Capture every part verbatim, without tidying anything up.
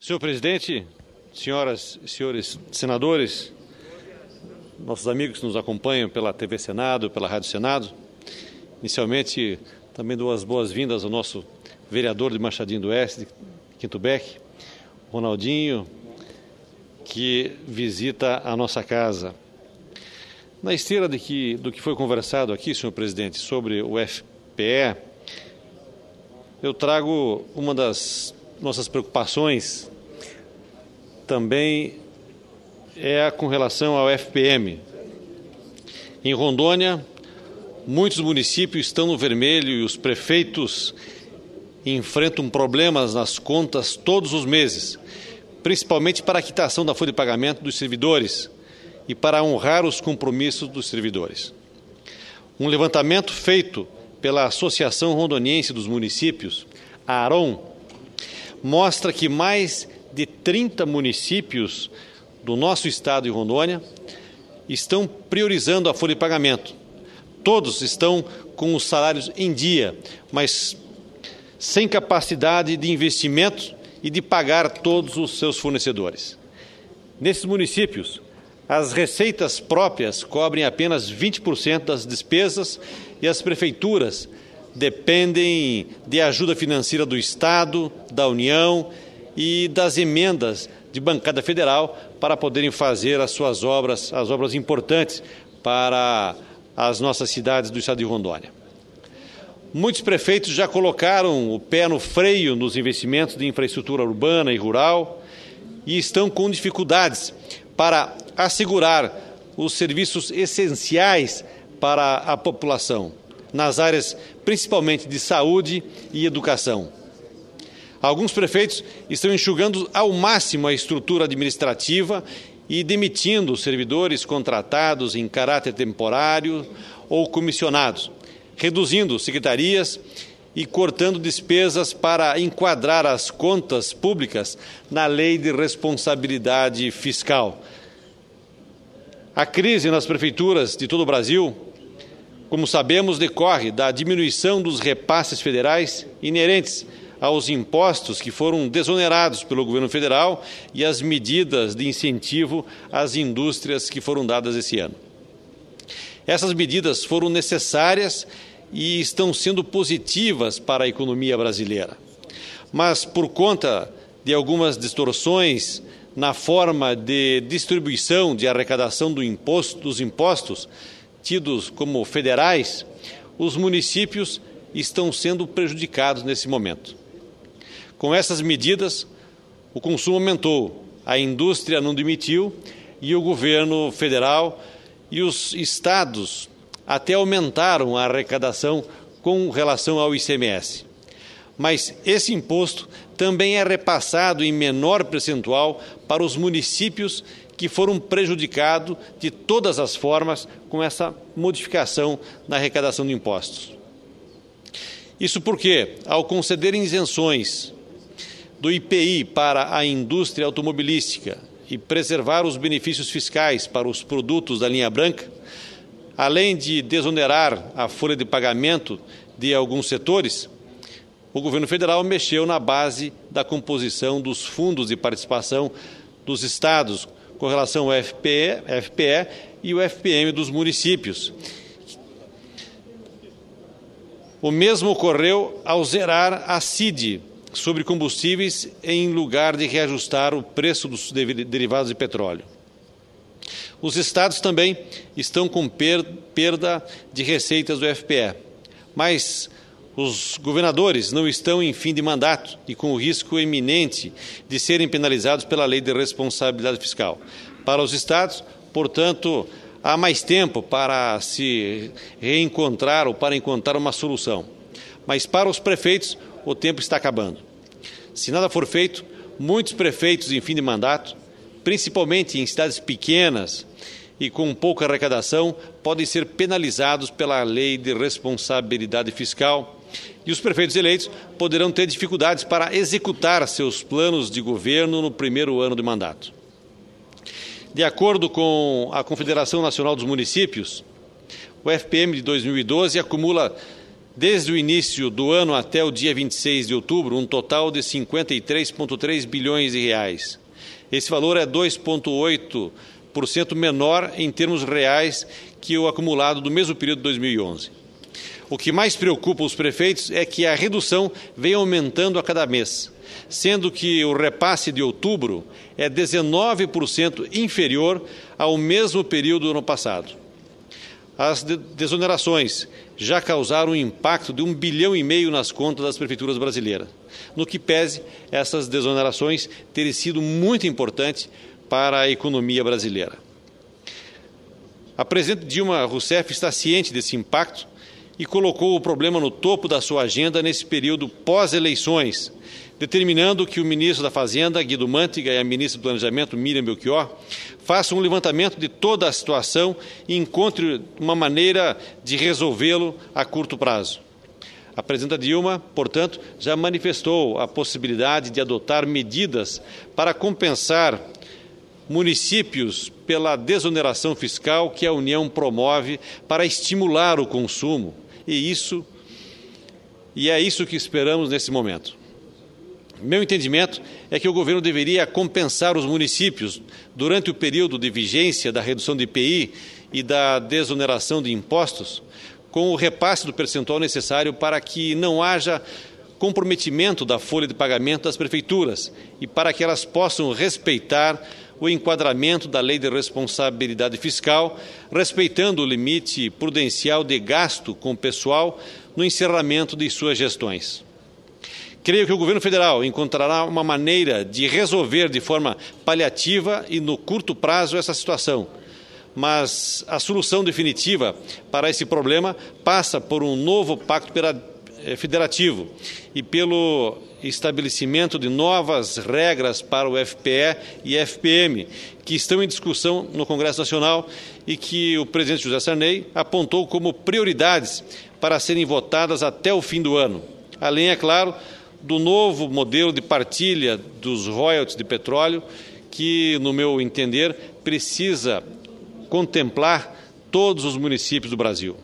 Senhor presidente, senhoras e senhores senadores, nossos amigos que nos acompanham pela T V Senado, pela Rádio Senado, inicialmente também dou as boas-vindas ao nosso vereador de Machadinho do Oeste, de Quinto Beck, Ronaldinho, que visita a nossa casa. Na esteira de que, do que foi conversado aqui, senhor presidente, sobre o F P E, eu trago uma das nossas preocupações também é com relação ao F P M. Em Rondônia, muitos municípios estão no vermelho e os prefeitos enfrentam problemas nas contas todos os meses, principalmente para a quitação da folha de pagamento dos servidores e para honrar os compromissos dos servidores. Um levantamento feito pela Associação Rondoniense dos Municípios, a ARON, mostra que mais de trinta municípios do nosso estado de Rondônia estão priorizando a folha de pagamento. Todos estão com os salários em dia, mas sem capacidade de investimento e de pagar todos os seus fornecedores. Nesses municípios, as receitas próprias cobrem apenas vinte por cento das despesas e as prefeituras dependem de ajuda financeira do Estado, da União e das emendas de bancada federal para poderem fazer as suas obras, as obras importantes para as nossas cidades do estado de Rondônia. Muitos prefeitos já colocaram o pé no freio nos investimentos de infraestrutura urbana e rural e estão com dificuldades para assegurar os serviços essenciais para a população, nas áreas principalmente de saúde e educação. Alguns prefeitos estão enxugando ao máximo a estrutura administrativa e demitindo servidores contratados em caráter temporário ou comissionados, reduzindo secretarias e cortando despesas para enquadrar as contas públicas na Lei de Responsabilidade Fiscal. A crise nas prefeituras de todo o Brasil, como sabemos, decorre da diminuição dos repasses federais inerentes aos impostos que foram desonerados pelo governo federal e as medidas de incentivo às indústrias que foram dadas esse ano. Essas medidas foram necessárias e estão sendo positivas para a economia brasileira. Mas, por conta de algumas distorções na forma de distribuição de arrecadação do imposto, dos impostos, tidos como federais, os municípios estão sendo prejudicados nesse momento. Com essas medidas, o consumo aumentou, a indústria não demitiu e o governo federal e os estados até aumentaram a arrecadação com relação ao I C M S. Mas esse imposto também é repassado em menor percentual para os municípios que foram prejudicados de todas as formas com essa modificação na arrecadação de impostos. Isso porque, ao concederem isenções do I P I para a indústria automobilística e preservar os benefícios fiscais para os produtos da linha branca, além de desonerar a folha de pagamento de alguns setores, o governo federal mexeu na base da composição dos fundos de participação dos estados com relação ao F P E, F P E e o F P M dos municípios. O mesmo ocorreu ao zerar a C I D sobre combustíveis em lugar de reajustar o preço dos derivados de petróleo. Os estados também estão com perda de receitas do F P E, mas os governadores não estão em fim de mandato e com o risco iminente de serem penalizados pela Lei de Responsabilidade Fiscal. Para os estados, portanto, há mais tempo para se reencontrar ou para encontrar uma solução. Mas para os prefeitos, o tempo está acabando. Se nada for feito, muitos prefeitos em fim de mandato, principalmente em cidades pequenas e com pouca arrecadação, podem ser penalizados pela Lei de Responsabilidade Fiscal e os prefeitos eleitos poderão ter dificuldades para executar seus planos de governo no primeiro ano de mandato. De acordo com a Confederação Nacional dos Municípios, o F P M de dois mil e doze acumula desde o início do ano até o dia vinte e seis de outubro, um total de cinquenta e três vírgula três bilhões de reais. Esse valor é dois vírgula oito por cento menor em termos reais que o acumulado do mesmo período de dois mil e onze. O que mais preocupa os prefeitos é que a redução vem aumentando a cada mês, sendo que o repasse de outubro é dezenove por cento inferior ao mesmo período do ano passado. As desonerações já causaram um impacto de um bilhão e meio nas contas das prefeituras brasileiras. No que pese, essas desonerações terem sido muito importantes para a economia brasileira. A presidente Dilma Rousseff está ciente desse impacto e colocou o problema no topo da sua agenda nesse período pós-eleições, determinando que o ministro da Fazenda, Guido Mantega, e a ministra do Planejamento, Miriam Belchior, façam um levantamento de toda a situação e encontrem uma maneira de resolvê-lo a curto prazo. A presidenta Dilma, portanto, já manifestou a possibilidade de adotar medidas para compensar municípios pela desoneração fiscal que a União promove para estimular o consumo. E isso, e é isso que esperamos nesse momento. Meu entendimento é que o governo deveria compensar os municípios durante o período de vigência da redução de I P I e da desoneração de impostos com o repasse do percentual necessário para que não haja comprometimento da folha de pagamento das prefeituras e para que elas possam respeitar o enquadramento da Lei de Responsabilidade Fiscal, respeitando o limite prudencial de gasto com o pessoal no encerramento de suas gestões. Creio que o governo federal encontrará uma maneira de resolver de forma paliativa e no curto prazo essa situação, mas a solução definitiva para esse problema passa por um novo pacto federativo e pelo estabelecimento de novas regras para o F P E e F P M, que estão em discussão no Congresso Nacional e que o presidente José Sarney apontou como prioridades para serem votadas até o fim do ano. Além, é claro, do novo modelo de partilha dos royalties de petróleo, que, no meu entender, precisa contemplar todos os municípios do Brasil.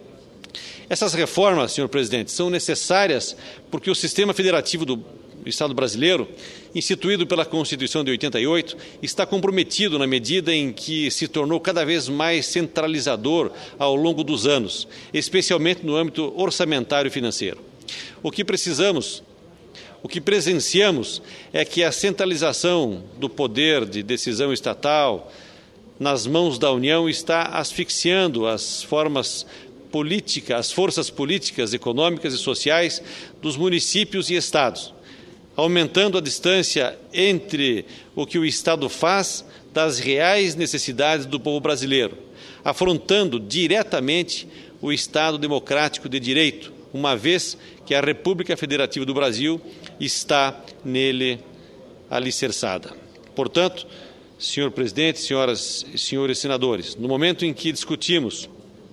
Essas reformas, senhor presidente, são necessárias porque o sistema federativo do Estado brasileiro, instituído pela Constituição de oitenta e oito, está comprometido na medida em que se tornou cada vez mais centralizador ao longo dos anos, especialmente no âmbito orçamentário e financeiro. O que precisamos O que presenciamos é que a centralização do poder de decisão estatal nas mãos da União está asfixiando as formas políticas, as forças políticas, econômicas e sociais dos municípios e estados, aumentando a distância entre o que o Estado faz das reais necessidades do povo brasileiro, afrontando diretamente o Estado democrático de direito, uma vez que a República Federativa do Brasil está nele alicerçada. Portanto, senhor presidente, senhoras e senhores senadores, no momento em que discutimos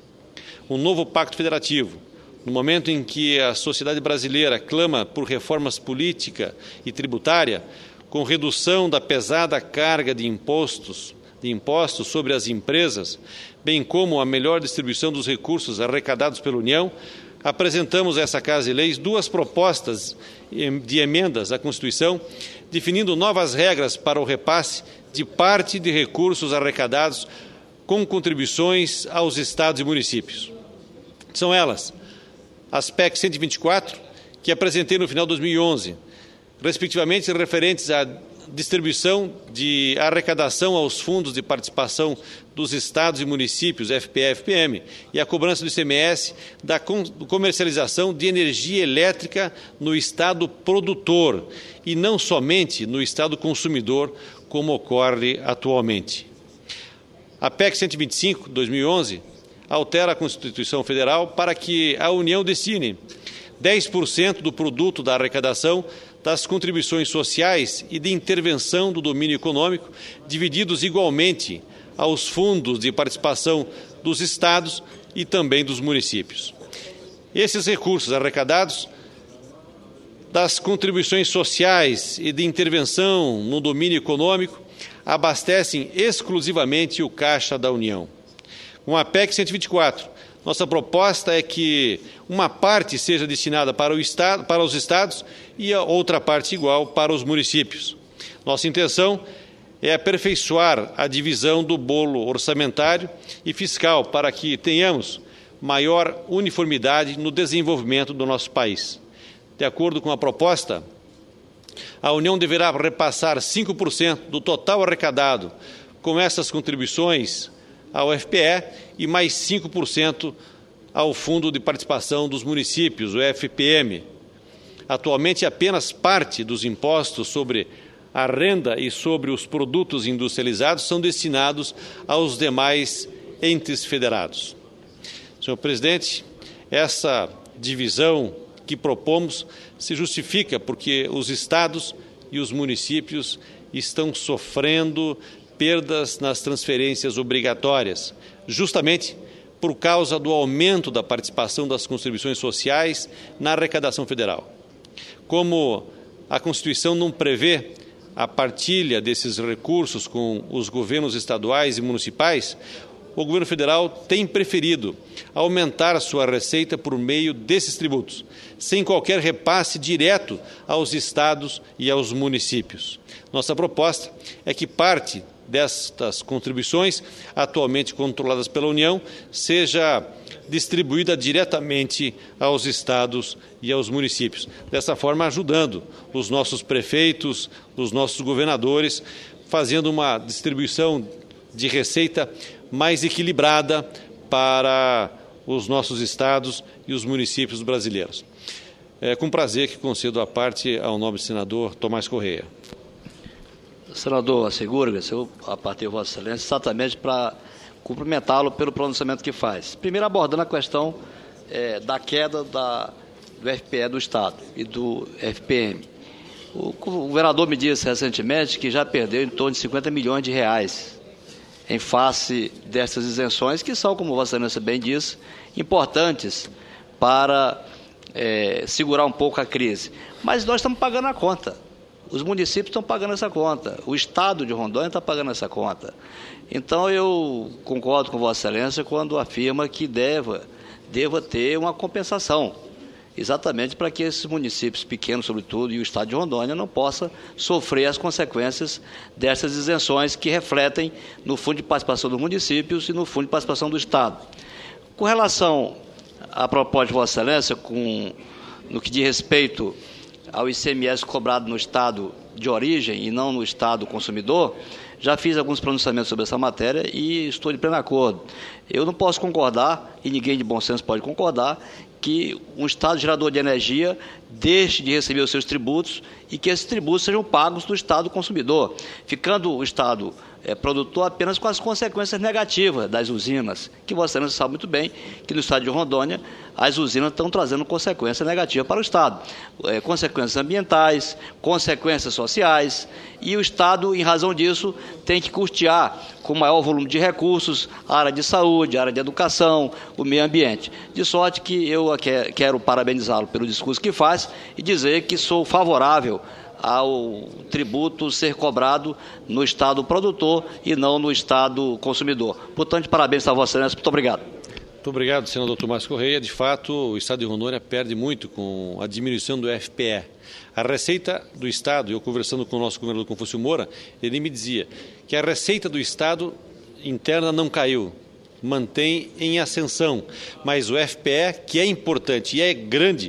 um novo pacto federativo, no momento em que a sociedade brasileira clama por reformas política e tributária, com redução da pesada carga de impostos, de impostos sobre as empresas, bem como a melhor distribuição dos recursos arrecadados pela União, apresentamos a essa Casa de Leis duas propostas de emendas à Constituição, definindo novas regras para o repasse de parte de recursos arrecadados com contribuições aos estados e municípios. São elas as P E C cento e vinte e quatro, que apresentei no final de dois mil e onze, respectivamente referentes à distribuição de arrecadação aos fundos de participação dos estados e municípios, F P E e F P M, e a cobrança do I C M S da comercialização de energia elétrica no estado produtor e não somente no estado consumidor, como ocorre atualmente. A P E C cento e vinte e cinco, de dois mil e onze, altera a Constituição Federal para que a União destine dez por cento do produto da arrecadação das contribuições sociais e de intervenção do domínio econômico, divididos igualmente aos fundos de participação dos estados e também dos municípios. Esses recursos arrecadados das contribuições sociais e de intervenção no domínio econômico abastecem exclusivamente o caixa da União. Com a P E C cento e vinte e quatro, Nossa proposta é que uma parte seja destinada para, o estado, para os estados e a outra parte igual para os municípios. Nossa intenção é aperfeiçoar a divisão do bolo orçamentário e fiscal para que tenhamos maior uniformidade no desenvolvimento do nosso país. De acordo com a proposta, a União deverá repassar cinco por cento do total arrecadado com essas contribuições ao F P E e mais cinco por cento ao Fundo de Participação dos Municípios, o F P M. Atualmente, apenas parte dos impostos sobre a renda e sobre os produtos industrializados são destinados aos demais entes federados. Senhor presidente, essa divisão que propomos se justifica porque os estados e os municípios estão sofrendo perdas nas transferências obrigatórias, justamente por causa do aumento da participação das contribuições sociais na arrecadação federal. Como a Constituição não prevê a partilha desses recursos com os governos estaduais e municipais, o governo federal tem preferido aumentar sua receita por meio desses tributos, sem qualquer repasse direto aos estados e aos municípios. Nossa proposta é que parte destas contribuições, atualmente controladas pela União, seja distribuída diretamente aos estados e aos municípios, dessa forma ajudando os nossos prefeitos, os nossos governadores, fazendo uma distribuição de receita mais equilibrada para os nossos estados e os municípios brasileiros. É com prazer que concedo a parte ao nobre senador Tomás Correia. Senador Assegura, eu apartei Vossa Excelência exatamente para cumprimentá-lo pelo pronunciamento que faz. Primeiro, abordando a questão é, da queda da, do F P E do Estado e do F P M. O, o governador me disse recentemente que já perdeu em torno de cinquenta milhões de reais em face dessas isenções, que são, como Vossa Excelência bem disse, importantes para é, segurar um pouco a crise. Mas nós estamos pagando a conta. Os municípios estão pagando essa conta. O Estado de Rondônia está pagando essa conta. Então, eu concordo com Vossa Excelência quando afirma que deva, deva ter uma compensação, exatamente para que esses municípios pequenos, sobretudo, e o Estado de Rondônia não possa sofrer as consequências dessas isenções que refletem no Fundo de Participação dos Municípios e no Fundo de Participação do Estado. Com relação à proposta de Vossa Excelência, com, no que diz respeito ao I C M S cobrado no Estado de origem e não no Estado consumidor, já fiz alguns pronunciamentos sobre essa matéria e estou de pleno acordo. Eu não posso concordar, e ninguém de bom senso pode concordar, que um Estado gerador de energia deixe de receber os seus tributos e que esses tributos sejam pagos do Estado consumidor, ficando o Estado é, produtor apenas com as consequências negativas das usinas, que Vossa Excelência sabe muito bem que no Estado de Rondônia as usinas estão trazendo consequências negativas para o Estado, é, consequências ambientais, consequências sociais, e o Estado, em razão disso, tem que custear com maior volume de recursos a área de saúde, a área de educação, o meio ambiente. De sorte que eu quero parabenizá-lo pelo discurso que faz e dizer que sou favorável ao tributo ser cobrado no Estado produtor e não no Estado consumidor. Portanto, parabéns a Vossa Excelência. Muito obrigado. Muito obrigado, senador Tomás Correia. De fato, o Estado de Rondônia perde muito com a diminuição do F P E. A receita do Estado, eu conversando com o nosso governador Confúcio Moura, ele me dizia que a receita do Estado interna não caiu, mantém em ascensão, mas o F P E, que é importante e é grande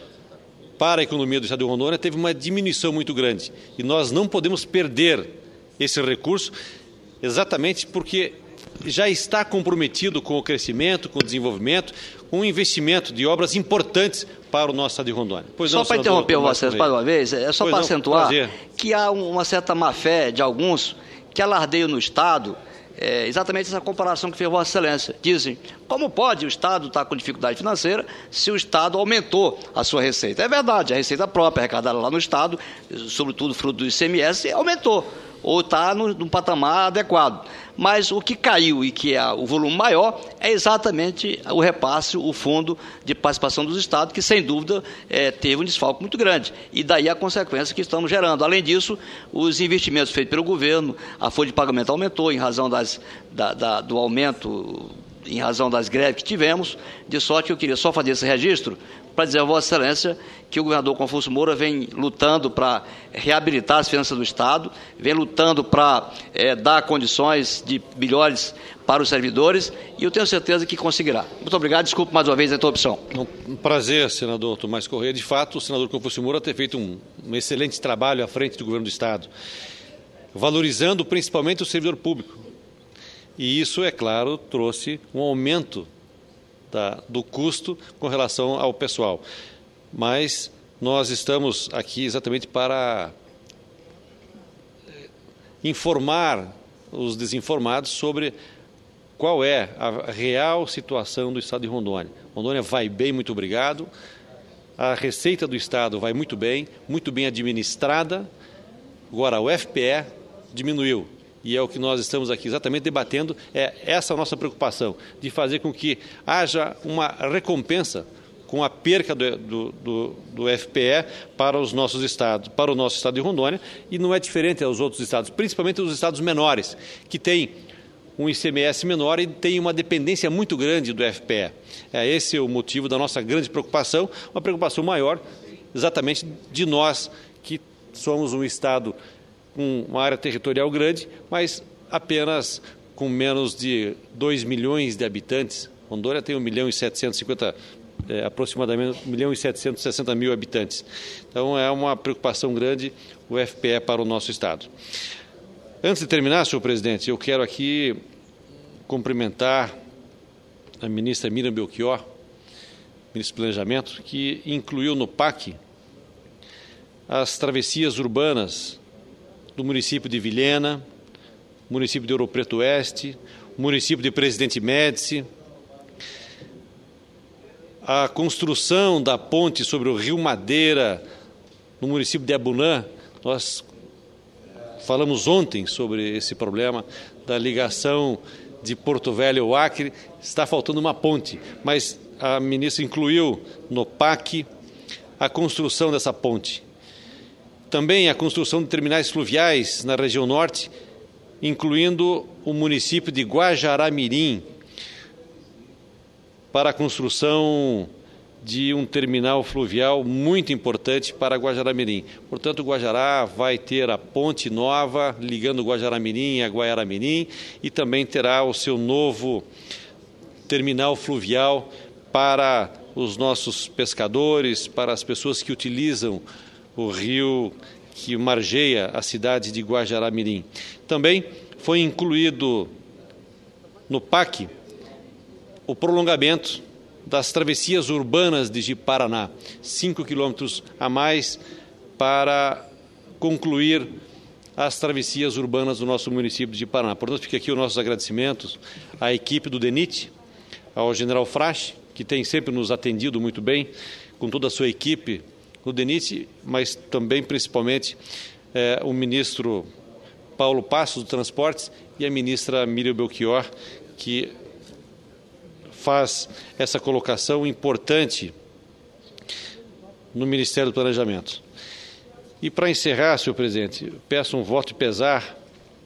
para a economia do Estado de Rondônia, teve uma diminuição muito grande. E nós não podemos perder esse recurso exatamente porque já está comprometido com o crescimento, com o desenvolvimento, com o investimento de obras importantes para o nosso Estado de Rondônia. Pois só não, para interromper vocês mais uma vez, é só pois para não, acentuar prazer. que há uma certa má-fé de alguns que alardeiam no Estado é, exatamente essa comparação que fez Vossa Excelência. Dizem, como pode o Estado estar com dificuldade financeira se o Estado aumentou a sua receita? É verdade, a receita própria arrecadada lá no Estado, sobretudo fruto do I C M S, aumentou, ou está num patamar adequado. Mas o que caiu e que é o volume maior é exatamente o repasse, o fundo de participação dos estados, que sem dúvida é, teve um desfalque muito grande. E daí a consequência que estamos gerando. Além disso, os investimentos feitos pelo governo, a folha de pagamento aumentou em razão das, da, da, do aumento em razão das greves que tivemos, de sorte que eu queria só fazer esse registro para dizer a Vossa Excelência que o governador Confúcio Moura vem lutando para reabilitar as finanças do Estado, vem lutando para é, dar condições de melhores para os servidores, e eu tenho certeza que conseguirá. Muito obrigado, desculpe mais uma vez a interrupção. Um prazer, senador Tomás Correia. De fato, o senador Confúcio Moura tem feito um, um excelente trabalho à frente do governo do Estado, valorizando principalmente o servidor público. E isso, é claro, trouxe um aumento da, do custo com relação ao pessoal. Mas nós estamos aqui exatamente para informar os desinformados sobre qual é a real situação do Estado de Rondônia. Rondônia vai bem, muito obrigado. A receita do Estado vai muito bem, muito bem administrada. Agora, o F P E diminuiu. E é o que nós estamos aqui exatamente debatendo, é essa a nossa preocupação, de fazer com que haja uma recompensa com a perca do, do, do, do F P E para os nossos estados, para o nosso estado de Rondônia, e não é diferente aos outros estados, principalmente os estados menores, que têm um I C M S menor e têm uma dependência muito grande do F P E. É esse o motivo da nossa grande preocupação, uma preocupação maior exatamente de nós, que somos um estado com uma área territorial grande, mas apenas com menos de dois milhões de habitantes. Rondônia tem um milhão e setecentos e cinquenta, é, aproximadamente um milhão e setecentos e sessenta mil habitantes. Então é uma preocupação grande o F P E para o nosso estado. Antes de terminar, senhor presidente, eu quero aqui cumprimentar a ministra Miriam Belchior, ministra do Planejamento, que incluiu no P A C as travessias urbanas do município de Vilhena, município de Ouro Preto Oeste, município de Presidente Médici, a construção da ponte sobre o Rio Madeira, no município de Abunã. Nós falamos ontem sobre esse problema da ligação de Porto Velho ao Acre. Está faltando uma ponte, mas a ministra incluiu no P A C a construção dessa ponte. Também a construção de terminais fluviais na região norte, incluindo o município de Guajará-Mirim, para a construção de um terminal fluvial muito importante para Guajará-Mirim. Portanto, o Guajará vai ter a ponte nova ligando Guajará-Mirim a Guaiara-Mirim e também terá o seu novo terminal fluvial para os nossos pescadores, para as pessoas que utilizam o rio que margeia a cidade de Guajará-Mirim. Também foi incluído no P A C o prolongamento das travessias urbanas de Ji-Paraná, cinco quilômetros a mais para concluir as travessias urbanas do nosso município de Ji-Paraná. Portanto, fica aqui os nossos agradecimentos à equipe do DENIT, ao general Frasch, que tem sempre nos atendido muito bem, com toda a sua equipe no DENIT, mas também, principalmente, eh, o ministro Paulo Passos, do Transportes, e a ministra Miriam Belchior, que faz essa colocação importante no Ministério do Planejamento. E, para encerrar, senhor presidente, peço um voto de pesar.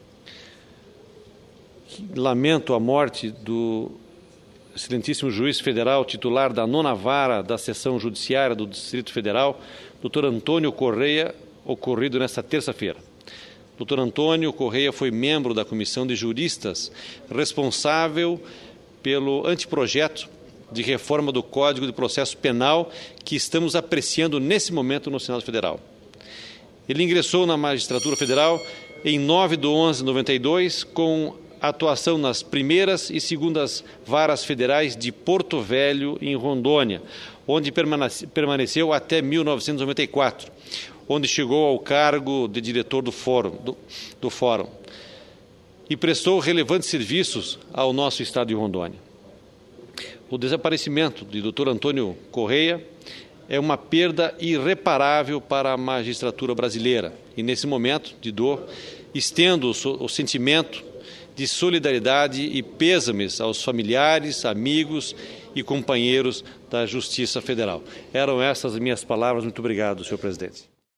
Lamento a morte do excelentíssimo juiz federal, titular da nona vara da Seção Judiciária do Distrito Federal, doutor Antônio Correia, ocorrido nesta terça-feira. doutor Antônio Correia foi membro da Comissão de Juristas responsável pelo anteprojeto de reforma do Código de Processo Penal que estamos apreciando nesse momento no Senado Federal. Ele ingressou na Magistratura Federal em nove de onze de noventa e dois, com atuação nas primeiras e segundas varas federais de Porto Velho, em Rondônia, onde permaneceu até mil novecentos e noventa e quatro, onde chegou ao cargo de diretor do Fórum, do, do Fórum e prestou relevantes serviços ao nosso estado de Rondônia. O desaparecimento de doutor Antônio Correia é uma perda irreparável para a magistratura brasileira e, nesse momento de dor, estendo o, o sentimento de solidariedade e pêsames aos familiares, amigos e companheiros da Justiça Federal. Eram essas as minhas palavras. Muito obrigado, senhor presidente.